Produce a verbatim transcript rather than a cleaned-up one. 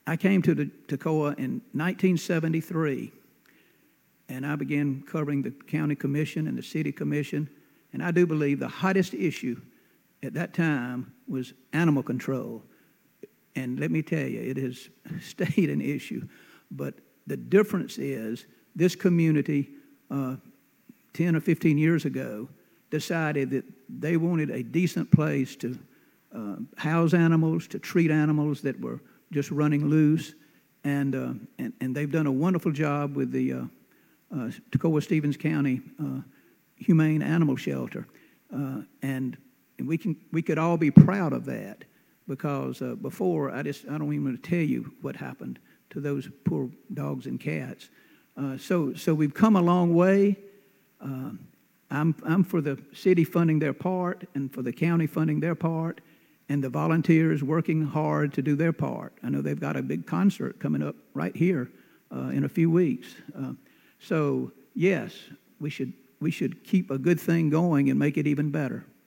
I came to the Toccoa in nineteen seventy-three, and I began covering the county commission and the city commission, and I do believe the hottest issue at that time was animal control. And let me tell you, it has stayed an issue, but the difference is this community uh, ten or fifteen years ago decided that they wanted a decent place to uh, house animals, to treat animals that were just running loose, and uh, and, and they've done a wonderful job with the uh, uh, Toccoa-Stevens County uh, Humane Animal Shelter, uh, and, and we can we could all be proud of that, because uh, before I just I don't even want to tell you what happened to those poor dogs and cats. Uh, so so we've come a long way. Uh, I'm I'm for the city funding their part and for the county funding their part, and the volunteers working hard to do their part. I know they've got a big concert coming up right here uh, in a few weeks. Uh, so yes, we should we should keep a good thing going and make it even better.